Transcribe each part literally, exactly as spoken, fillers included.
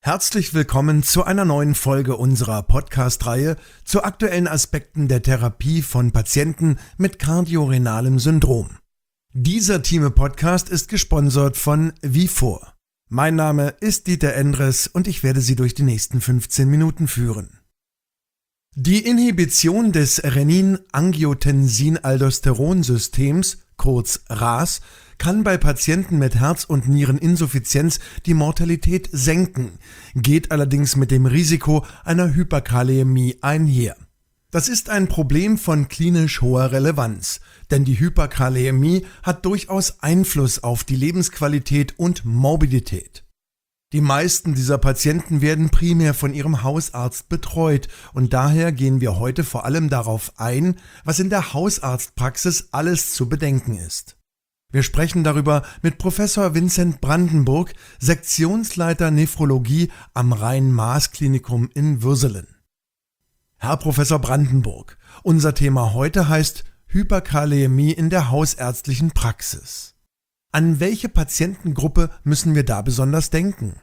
Herzlich willkommen zu einer neuen Folge unserer Podcast-Reihe zu aktuellen Aspekten der Therapie von Patienten mit kardiorenalem Syndrom. Dieser Thieme-Podcast ist gesponsert von Vifor. Mein Name ist Dieter Endres und ich werde Sie durch die nächsten fünfzehn Minuten führen. Die Inhibition des Renin-Angiotensin-Aldosteron-Systems, kurz R A S, kann bei Patienten mit Herz- und Niereninsuffizienz die Mortalität senken, geht allerdings mit dem Risiko einer Hyperkalämie einher. Das ist ein Problem von klinisch hoher Relevanz, denn die Hyperkalämie hat durchaus Einfluss auf die Lebensqualität und Morbidität. Die meisten dieser Patienten werden primär von ihrem Hausarzt betreut und daher gehen wir heute vor allem darauf ein, was in der Hausarztpraxis alles zu bedenken ist. Wir sprechen darüber mit Professor Vincent Brandenburg, Sektionsleiter Nephrologie am Rhein-Maas-Klinikum in Würselen. Herr Professor Brandenburg, unser Thema heute heißt Hyperkalämie in der hausärztlichen Praxis. An welche Patientengruppe müssen wir da besonders denken?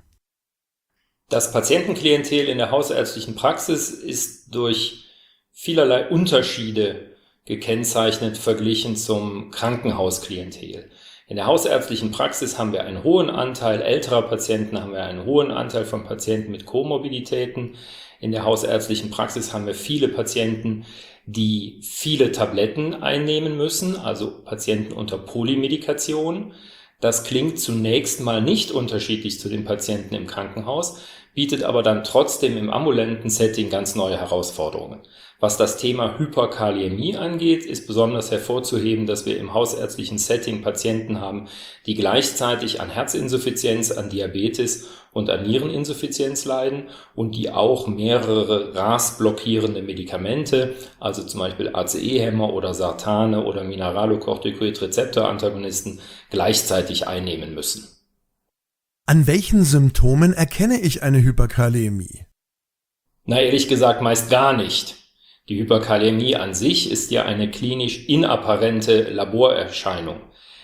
Das Patientenklientel in der hausärztlichen Praxis ist durch vielerlei Unterschiede gekennzeichnet verglichen zum Krankenhausklientel. In der hausärztlichen Praxis haben wir einen hohen Anteil älterer Patienten, haben wir einen hohen Anteil von Patienten mit Komorbiditäten. In der hausärztlichen Praxis haben wir viele Patienten, die viele Tabletten einnehmen müssen, also Patienten unter Polymedikation. Das klingt zunächst mal nicht unterschiedlich zu den Patienten im Krankenhaus, bietet aber dann trotzdem im ambulanten Setting ganz neue Herausforderungen. Was das Thema Hyperkalämie angeht, ist besonders hervorzuheben, dass wir im hausärztlichen Setting Patienten haben, die gleichzeitig an Herzinsuffizienz, an Diabetes und an Niereninsuffizienz leiden und die auch mehrere R A S-blockierende Medikamente, also zum Beispiel A C E-Hämmer oder Sartane oder Mineralocorticoid-Rezeptor-Antagonisten, gleichzeitig einnehmen müssen. An welchen Symptomen erkenne ich eine Hyperkalämie? Na, ehrlich gesagt meist gar nicht. Die Hyperkalämie an sich ist ja eine klinisch inapparente Laborerscheinung.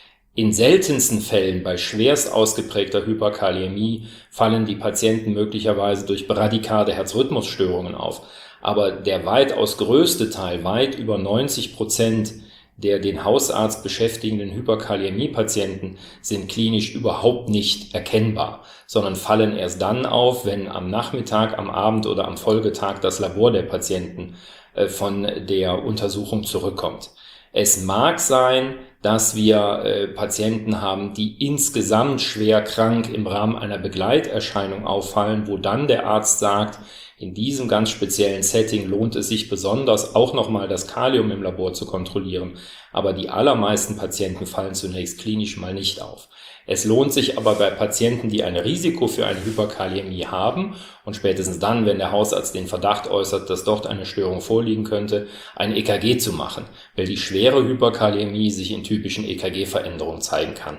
In seltensten Fällen bei schwerst ausgeprägter Hyperkalämie fallen die Patienten möglicherweise durch bradykarde Herzrhythmusstörungen auf. Aber der weitaus größte Teil, weit über neunzig Prozent der den Hausarzt beschäftigenden Hyperkalämie-Patienten sind klinisch überhaupt nicht erkennbar, sondern fallen erst dann auf, wenn am Nachmittag, am Abend oder am Folgetag das Labor der Patienten äh, von der Untersuchung zurückkommt. Es mag sein, dass wir äh, Patienten haben, die insgesamt schwer krank im Rahmen einer Begleiterscheinung auffallen, wo dann der Arzt sagt, in diesem ganz speziellen Setting lohnt es sich besonders, auch nochmal das Kalium im Labor zu kontrollieren. Aber die allermeisten Patienten fallen zunächst klinisch mal nicht auf. Es lohnt sich aber bei Patienten, die ein Risiko für eine Hyperkalämie haben und spätestens dann, wenn der Hausarzt den Verdacht äußert, dass dort eine Störung vorliegen könnte, ein E K G zu machen, weil die schwere Hyperkalämie sich in typischen E K G-Veränderungen zeigen kann.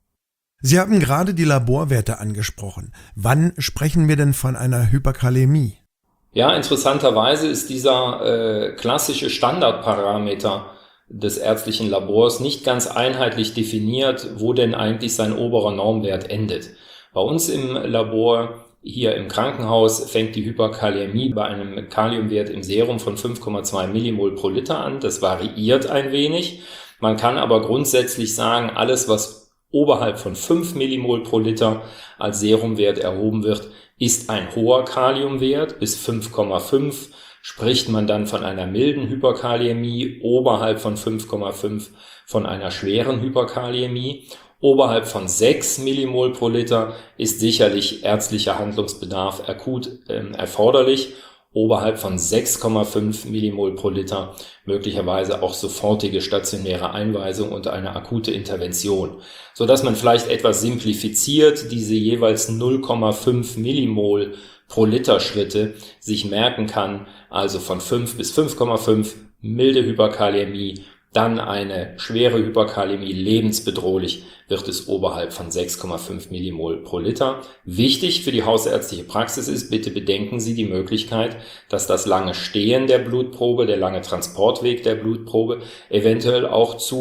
Sie haben gerade die Laborwerte angesprochen. Wann sprechen wir denn von einer Hyperkalämie? Ja, interessanterweise ist dieser äh, klassische Standardparameter des ärztlichen Labors nicht ganz einheitlich definiert, wo denn eigentlich sein oberer Normwert endet. Bei uns im Labor, hier im Krankenhaus, fängt die Hyperkalämie bei einem Kaliumwert im Serum von fünf Komma zwei Millimol pro Liter an. Das variiert ein wenig. Man kann aber grundsätzlich sagen, alles, was oberhalb von fünf Millimol pro Liter als Serumwert erhoben wird, ist ein hoher Kaliumwert. Bis fünf Komma fünf spricht man dann von einer milden Hyperkalämie, oberhalb von fünf Komma fünf von einer schweren Hyperkalämie. Oberhalb von sechs Millimol pro Liter ist sicherlich ärztlicher Handlungsbedarf akut äh, erforderlich. Oberhalb von sechs Komma fünf Millimol pro Liter möglicherweise auch sofortige stationäre Einweisung und eine akute Intervention, so dass man vielleicht etwas simplifiziert diese jeweils null Komma fünf Millimol pro Liter Schritte sich merken kann, also von fünf bis fünf Komma fünf milde Hyperkalämie, dann eine schwere Hyperkalämie, lebensbedrohlich wird es oberhalb von sechs Komma fünf Millimol pro Liter. Wichtig für die hausärztliche Praxis ist, bitte bedenken Sie die Möglichkeit, dass das lange Stehen der Blutprobe, der lange Transportweg der Blutprobe eventuell auch zu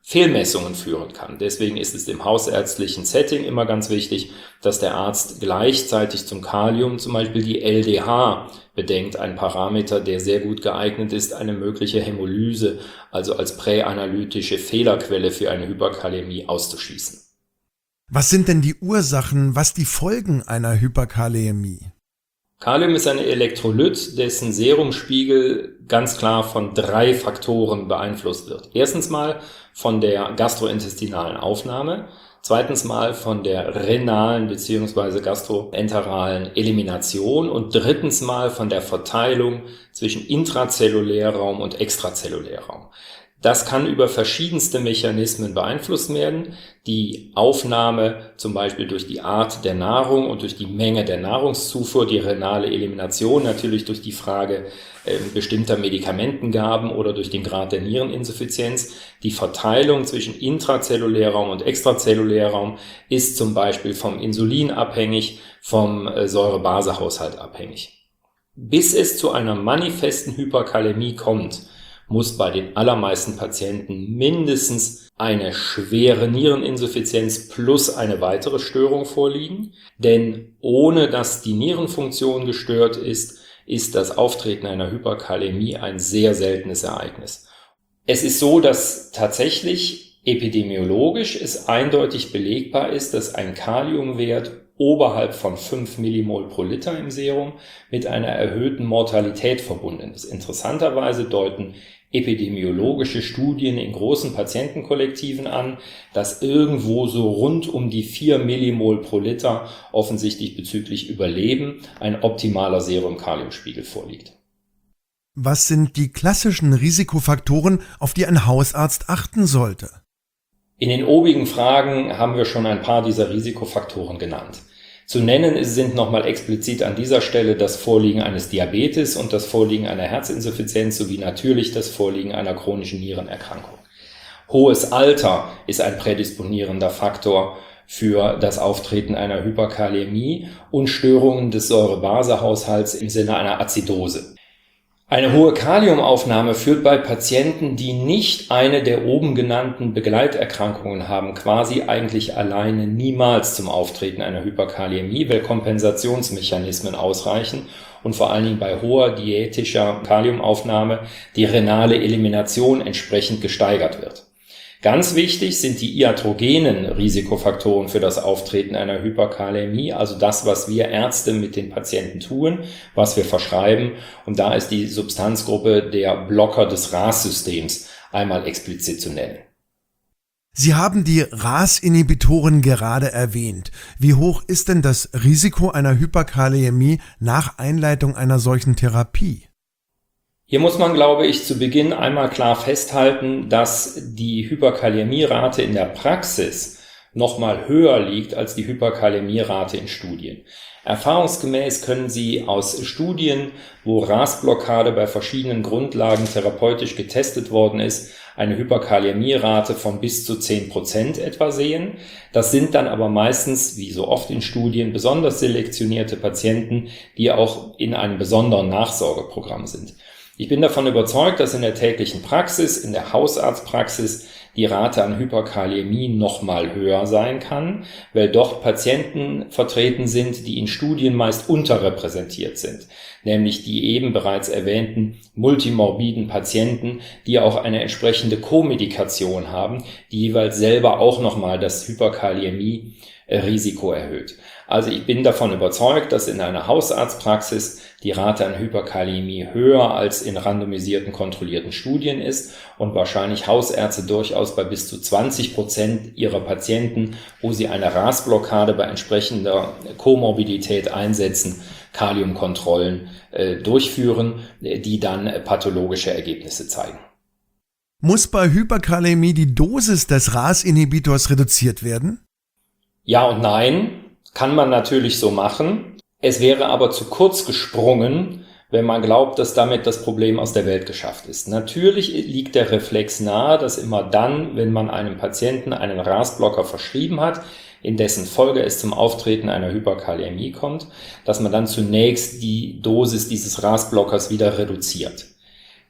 Fehlmessungen führen kann. Deswegen ist es im hausärztlichen Setting immer ganz wichtig, dass der Arzt gleichzeitig zum Kalium zum Beispiel die L D H bedenkt, ein Parameter, der sehr gut geeignet ist, eine mögliche Hämolyse, also als präanalytische Fehlerquelle für eine Hyperkalämie auszuschließen. Was sind denn die Ursachen, was die Folgen einer Hyperkalämie? Kalium ist ein Elektrolyt, dessen Serumspiegel ganz klar von drei Faktoren beeinflusst wird. Erstens mal von der gastrointestinalen Aufnahme, zweitens mal von der renalen bzw. gastroenteralen Elimination und drittens mal von der Verteilung zwischen Intrazellulärraum und Extrazellulärraum. Das kann über verschiedenste Mechanismen beeinflusst werden. Die Aufnahme zum Beispiel durch die Art der Nahrung und durch die Menge der Nahrungszufuhr, die renale Elimination natürlich durch die Frage äh, bestimmter Medikamentengaben oder durch den Grad der Niereninsuffizienz. Die Verteilung zwischen Intrazellulärraum und Extrazellulärraum ist zum Beispiel vom Insulin abhängig, vom äh, Säure-Base-Haushalt abhängig. Bis es zu einer manifesten Hyperkalämie kommt, muss bei den allermeisten Patienten mindestens eine schwere Niereninsuffizienz plus eine weitere Störung vorliegen. Denn ohne dass die Nierenfunktion gestört ist, ist das Auftreten einer Hyperkalämie ein sehr seltenes Ereignis. Es ist so, dass tatsächlich epidemiologisch es eindeutig belegbar ist, dass ein Kaliumwert oberhalb von fünf Millimol pro Liter im Serum mit einer erhöhten Mortalität verbunden ist. Interessanterweise deuten epidemiologische Studien in großen Patientenkollektiven an, dass irgendwo so rund um die vier Millimol pro Liter offensichtlich bezüglich Überleben ein optimaler Serum-Kaliumspiegel vorliegt. Was sind die klassischen Risikofaktoren, auf die ein Hausarzt achten sollte? In den obigen Fragen haben wir schon ein paar dieser Risikofaktoren genannt. Zu nennen sind nochmal explizit an dieser Stelle das Vorliegen eines Diabetes und das Vorliegen einer Herzinsuffizienz sowie natürlich das Vorliegen einer chronischen Nierenerkrankung. Hohes Alter ist ein prädisponierender Faktor für das Auftreten einer Hyperkalämie und Störungen des Säure-Base-Haushalts im Sinne einer Azidose. Eine hohe Kaliumaufnahme führt bei Patienten, die nicht eine der oben genannten Begleiterkrankungen haben, quasi eigentlich alleine niemals zum Auftreten einer Hyperkalämie, weil Kompensationsmechanismen ausreichen und vor allen Dingen bei hoher diätischer Kaliumaufnahme die renale Elimination entsprechend gesteigert wird. Ganz wichtig sind die iatrogenen Risikofaktoren für das Auftreten einer Hyperkalämie, also das, was wir Ärzte mit den Patienten tun, was wir verschreiben. Und da ist die Substanzgruppe der Blocker des R A S-Systems einmal explizit zu nennen. Sie haben die R A S-Inhibitoren gerade erwähnt. Wie hoch ist denn das Risiko einer Hyperkalämie nach Einleitung einer solchen Therapie? Hier muss man, glaube ich, zu Beginn einmal klar festhalten, dass die Hyperkalämierate in der Praxis nochmal höher liegt als die Hyperkalämierate in Studien. Erfahrungsgemäß können Sie aus Studien, wo R A S-Blockade bei verschiedenen Grundlagen therapeutisch getestet worden ist, eine Hyperkalämierate von bis zu zehn Prozent etwa sehen. Das sind dann aber meistens, wie so oft in Studien, besonders selektionierte Patienten, die auch in einem besonderen Nachsorgeprogramm sind. Ich bin davon überzeugt, dass in der täglichen Praxis, in der Hausarztpraxis, die Rate an Hyperkalämie nochmal höher sein kann, weil dort Patienten vertreten sind, die in Studien meist unterrepräsentiert sind, nämlich die eben bereits erwähnten multimorbiden Patienten, die auch eine entsprechende Co-Medikation haben, die jeweils selber auch nochmal das Hyperkalämie-Risiko erhöht. Also ich bin davon überzeugt, dass in einer Hausarztpraxis die Rate an Hyperkalämie höher als in randomisierten, kontrollierten Studien ist und wahrscheinlich Hausärzte durchaus bei bis zu zwanzig Prozent ihrer Patienten, wo sie eine R A S-Blockade bei entsprechender Komorbidität einsetzen, Kaliumkontrollen äh, durchführen, die dann äh, pathologische Ergebnisse zeigen. Muss bei Hyperkalämie die Dosis des R A S-Inhibitors reduziert werden? Ja und nein. Kann man natürlich so machen. Es wäre aber zu kurz gesprungen, wenn man glaubt, dass damit das Problem aus der Welt geschafft ist. Natürlich liegt der Reflex nahe, dass immer dann, wenn man einem Patienten einen R A S-Blocker verschrieben hat, in dessen Folge es zum Auftreten einer Hyperkalämie kommt, dass man dann zunächst die Dosis dieses R A S-Blockers wieder reduziert.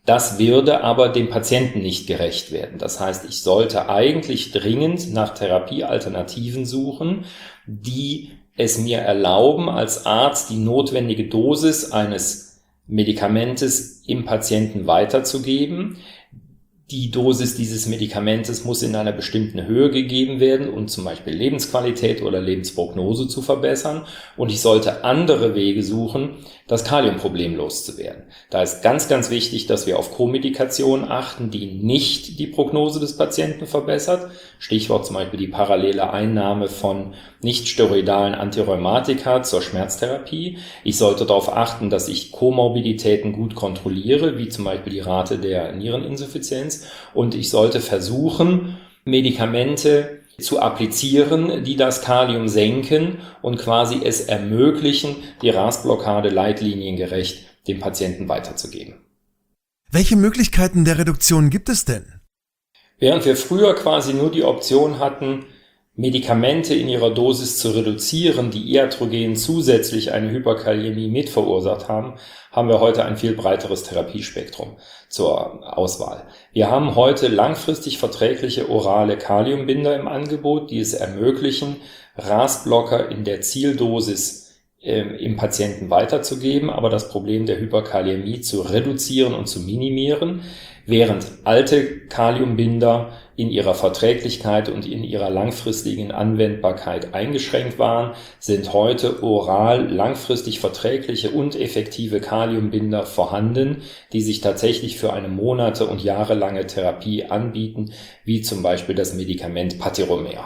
Das würde aber dem Patienten nicht gerecht werden. Das heißt, ich sollte eigentlich dringend nach Therapiealternativen suchen, die es mir erlauben, als Arzt die notwendige Dosis eines Medikamentes im Patienten weiterzugeben. Die Dosis dieses Medikamentes muss in einer bestimmten Höhe gegeben werden, um zum Beispiel Lebensqualität oder Lebensprognose zu verbessern. Und ich sollte andere Wege suchen, das Kaliumproblem loszuwerden. Da ist ganz, ganz wichtig, dass wir auf Co-Medikation achten, die nicht die Prognose des Patienten verbessert. Stichwort zum Beispiel die parallele Einnahme von nicht-steroidalen Antirheumatika zur Schmerztherapie. Ich sollte darauf achten, dass ich Komorbiditäten gut kontrolliere, wie zum Beispiel die Rate der Niereninsuffizienz. Und ich sollte versuchen, Medikamente zu applizieren, die das Kalium senken und quasi es ermöglichen, die R A S-Blockade leitliniengerecht dem Patienten weiterzugeben. Welche Möglichkeiten der Reduktion gibt es denn? Während wir früher quasi nur die Option hatten, Medikamente in ihrer Dosis zu reduzieren, die iatrogen zusätzlich eine Hyperkaliämie mit verursacht haben, haben wir heute ein viel breiteres Therapiespektrum zur Auswahl. Wir haben heute langfristig verträgliche orale Kaliumbinder im Angebot, die es ermöglichen, R A S-Blocker in der Zieldosis äh, im Patienten weiterzugeben, aber das Problem der Hyperkaliämie zu reduzieren und zu minimieren, während alte Kaliumbinder in ihrer Verträglichkeit und in ihrer langfristigen Anwendbarkeit eingeschränkt waren, sind heute oral langfristig verträgliche und effektive Kaliumbinder vorhanden, die sich tatsächlich für eine monate- und jahrelange Therapie anbieten, wie zum Beispiel das Medikament Patiromer.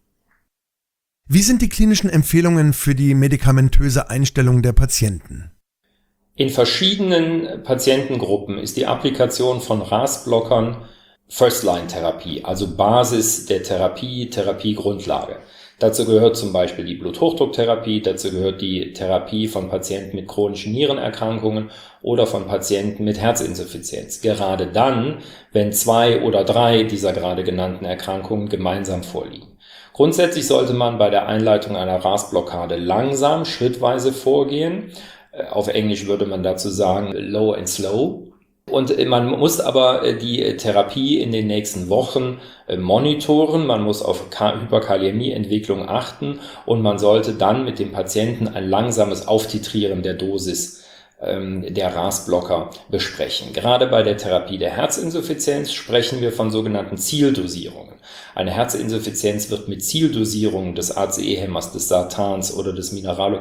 Wie sind die klinischen Empfehlungen für die medikamentöse Einstellung der Patienten? In verschiedenen Patientengruppen ist die Applikation von R A S-Blockern First-Line-Therapie, also Basis der Therapie, Therapiegrundlage. Dazu gehört zum Beispiel die Bluthochdrucktherapie, dazu gehört die Therapie von Patienten mit chronischen Nierenerkrankungen oder von Patienten mit Herzinsuffizienz. Gerade dann, wenn zwei oder drei dieser gerade genannten Erkrankungen gemeinsam vorliegen. Grundsätzlich sollte man bei der Einleitung einer R A S-Blockade langsam, schrittweise vorgehen. Auf Englisch würde man dazu sagen low and slow. Und man muss aber die Therapie in den nächsten Wochen monitoren, man muss auf Hyperkaliämieentwicklung achten und man sollte dann mit dem Patienten ein langsames Auftitrieren der Dosis der R A S-Blocker besprechen. Gerade bei der Therapie der Herzinsuffizienz sprechen wir von sogenannten Zieldosierungen. Eine Herzinsuffizienz wird mit Zieldosierungen des A C E-Hämmers, des Sartans oder des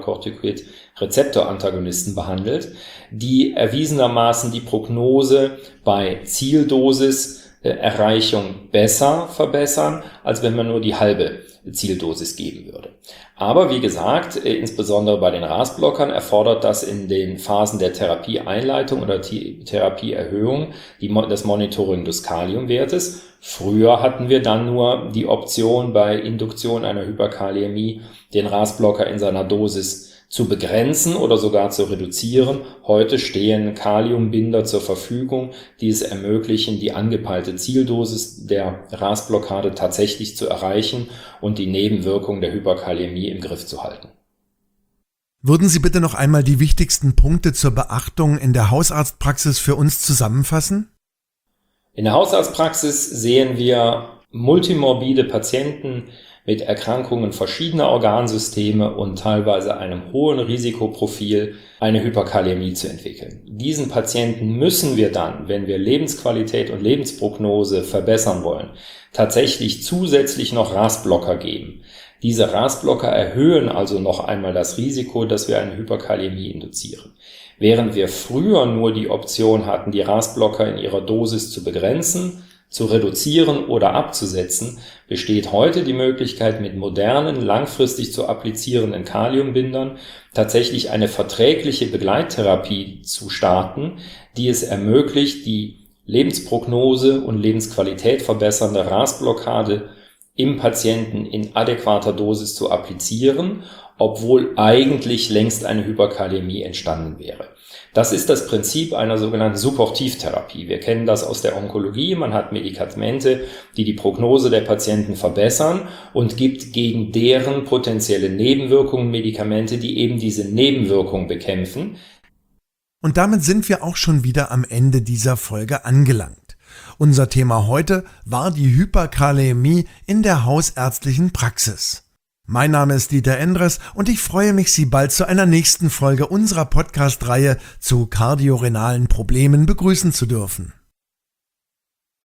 Mineralocorticoid-Rezeptorantagonisten behandelt, die erwiesenermaßen die Prognose bei Zieldosis-Erreichung besser verbessern, als wenn man nur die halbe Zieldosis geben würde. Aber wie gesagt, insbesondere bei den R A S-Blockern erfordert das in den Phasen der Therapieeinleitung oder Therapieerhöhung die, das Monitoring des Kaliumwertes. Früher hatten wir dann nur die Option, bei Induktion einer Hyperkaliämie den R A S-Blocker in seiner Dosis zu begrenzen oder sogar zu reduzieren. Heute stehen Kaliumbinder zur Verfügung, die es ermöglichen, die angepeilte Zieldosis der R A S-Blockade tatsächlich zu erreichen und die Nebenwirkungen der Hyperkaliämie im Griff zu halten. Würden Sie bitte noch einmal die wichtigsten Punkte zur Beachtung in der Hausarztpraxis für uns zusammenfassen? In der Hausarztpraxis sehen wir multimorbide Patienten mit Erkrankungen verschiedener Organsysteme und teilweise einem hohen Risikoprofil, eine Hyperkaliämie zu entwickeln. Diesen Patienten müssen wir dann, wenn wir Lebensqualität und Lebensprognose verbessern wollen, tatsächlich zusätzlich noch R A S-Blocker geben. Diese R A S-Blocker erhöhen also noch einmal das Risiko, dass wir eine Hyperkaliämie induzieren. Während wir früher nur die Option hatten, die R A S-Blocker in ihrer Dosis zu begrenzen, zu reduzieren oder abzusetzen, besteht heute die Möglichkeit, mit modernen, langfristig zu applizierenden Kaliumbindern tatsächlich eine verträgliche Begleittherapie zu starten, die es ermöglicht, die Lebensprognose und Lebensqualität verbessernde R A S-Blockade im Patienten in adäquater Dosis zu applizieren, obwohl eigentlich längst eine Hyperkaliämie entstanden wäre. Das ist das Prinzip einer sogenannten Supportivtherapie. Wir kennen das aus der Onkologie. Man hat Medikamente, die die Prognose der Patienten verbessern und gibt gegen deren potenzielle Nebenwirkungen Medikamente, die eben diese Nebenwirkungen bekämpfen. Und damit sind wir auch schon wieder am Ende dieser Folge angelangt. Unser Thema heute war die Hyperkalämie in der hausärztlichen Praxis. Mein Name ist Dieter Endres und ich freue mich, Sie bald zu einer nächsten Folge unserer Podcast-Reihe zu kardiorenalen Problemen begrüßen zu dürfen.